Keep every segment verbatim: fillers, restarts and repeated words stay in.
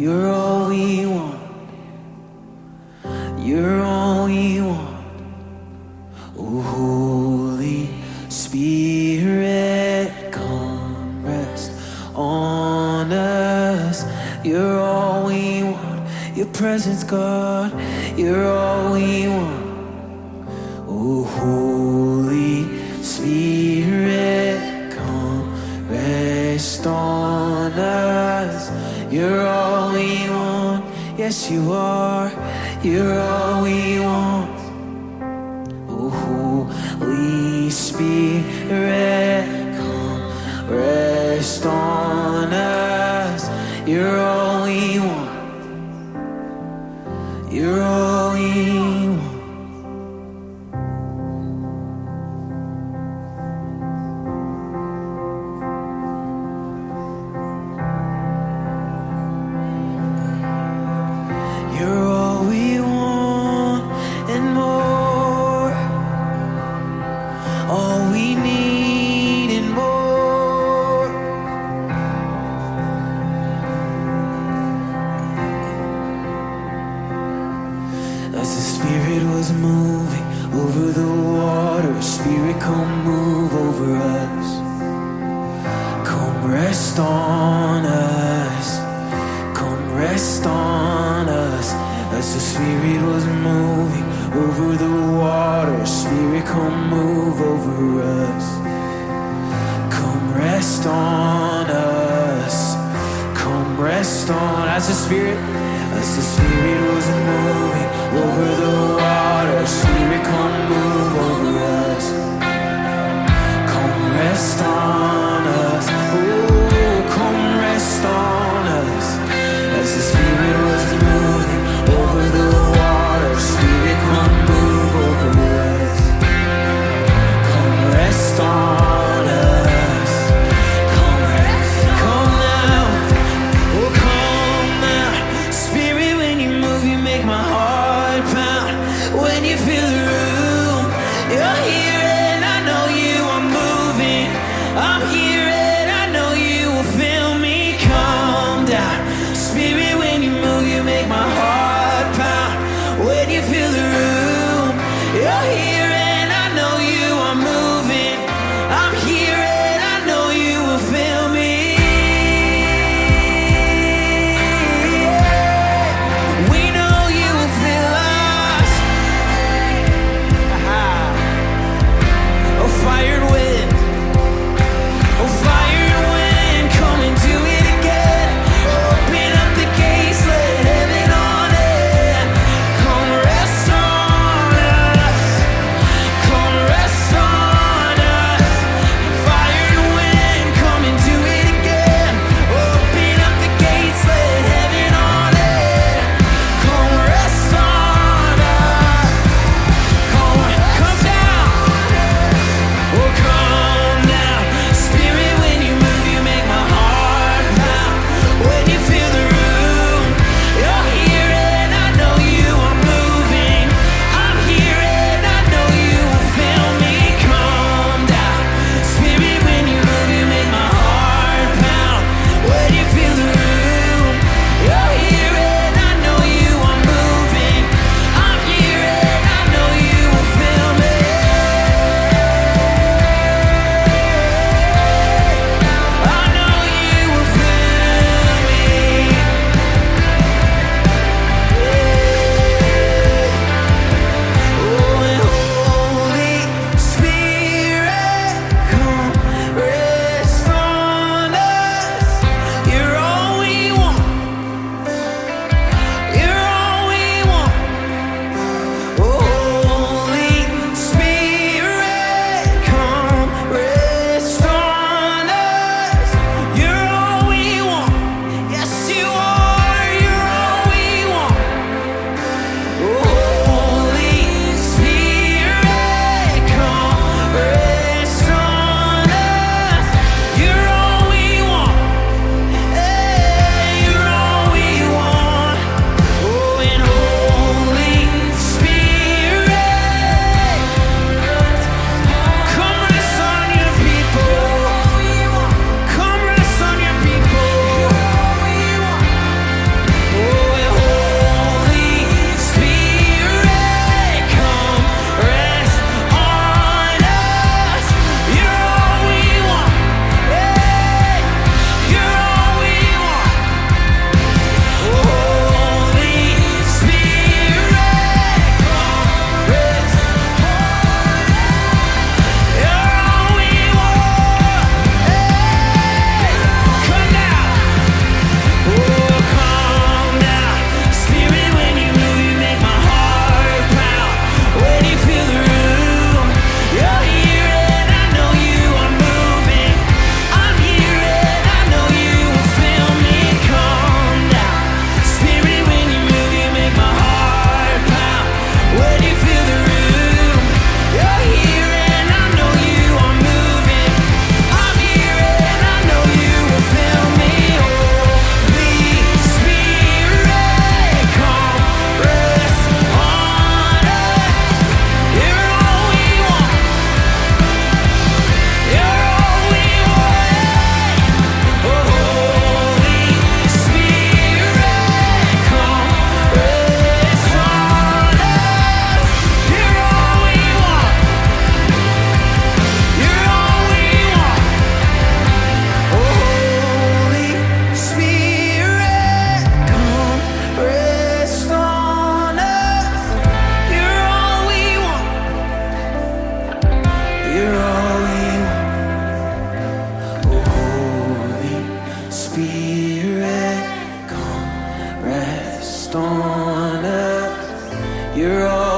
You're all we want. You're all we want. Oh, Holy Spirit, come rest on us. You're all we want. Your presence, God. You're all we want. Oh, Holy Spirit, come rest on us. You're all we want. Yes, you are. You're all we want. Oh, Holy Spirit, come rest on us. You're all we want. You're all we want. You're all we want and more. All we need and more. As the Spirit was moving over the water, Spirit, come move over us. Come rest on us. Come rest on us. As the Spirit was moving over the water, Spirit, come move over us. Come rest on us. Come rest on. As the Spirit, as the Spirit was moving over the water, Spirit, come move over us. Come rest on us. Oh, come rest on us. As the Spirit was moving over the water, Spirit, come move over us. Come rest on us. Come, come now. Oh, come now. Spirit, when you move, you make my heart pound. When you feel the room, you're here and I know you are moving. I'm here and I know you will feel me. Come down. Spirit, when you move, you make my heart pound. When you feel the room, you're here and I know you are moving. I'm here and I know you will feel me. We know you will feel us. Oh, fire and wind. Oh, fire and wind, come and do it again. Open up the gates, let heaven on in. Come rest on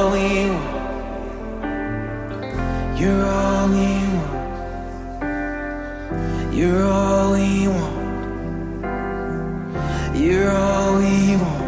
all we want. You're all we want. You're all we want. You're all we want.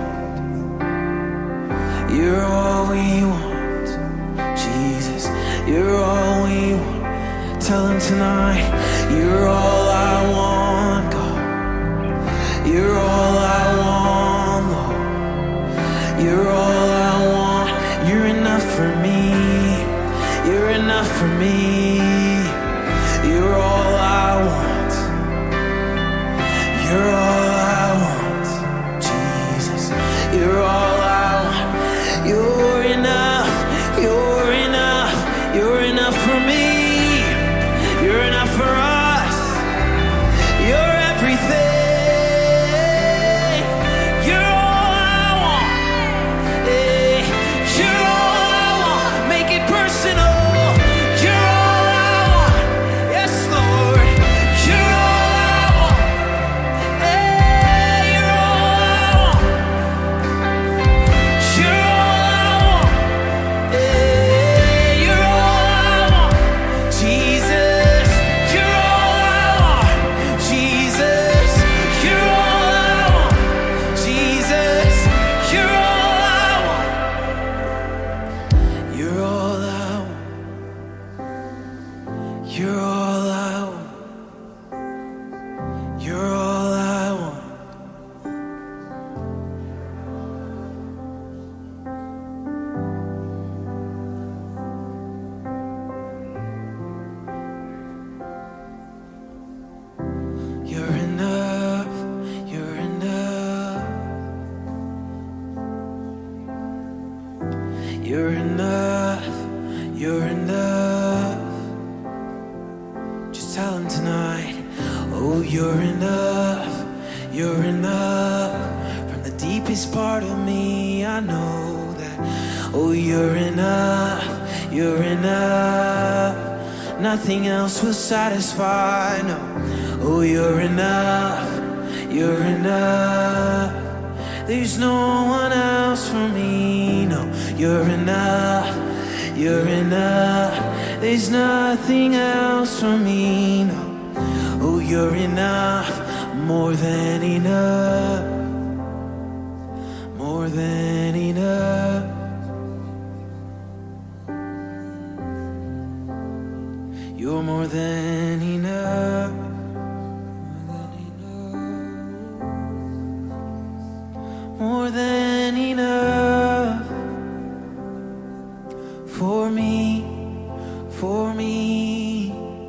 You're all we want. Jesus, you're all we want. Tell him tonight, you're all I want, God. You're all I want, Lord. You're all I want. You're enough for me. You're enough for me. You're all I want. You're all I want. Jesus, you're all I want. You're enough. You're enough. You're enough for me. You're enough for us. You're everything. You're all I want. Hey, you're all I want. Make it personal. You're all I want. Yes, Lord. You're all I want. Hey, you're all I want. You're all I want. Hey, you're all I want. Jesus, you're all I want. Jesus, you're all I want. Jesus, you're all I want. You're all I want. You're all I want. You're all I want. You're enough. You're enough. You're enough. You're enough. Just tell him tonight. Oh, you're enough. You're enough. From the deepest part of me, I know that. Oh, you're enough. You're enough. Nothing else will satisfy. No. Oh, you're enough. You're enough. There's no one else for me. No, you're enough. You're enough. There's nothing else for me. No. Oh, you're enough. More than enough. More than enough. You're more than enough. More than enough for me, for me.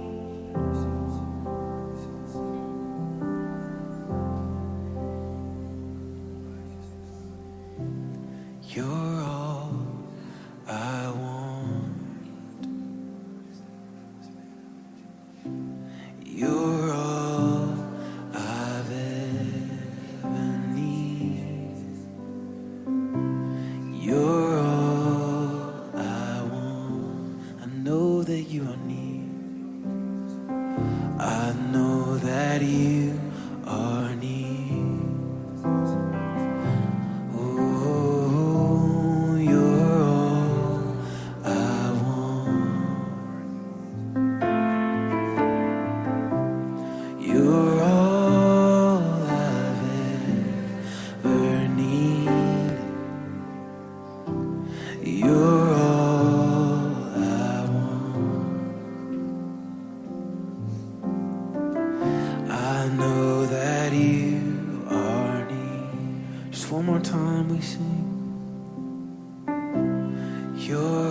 You're all I want. You're all I've ever needed. You're all I want. I know that you are near. I know that you are near. Oh, you're all I want. You're all I've ever needed. You're all I want. I know that you are near. Just one more time we sing. You're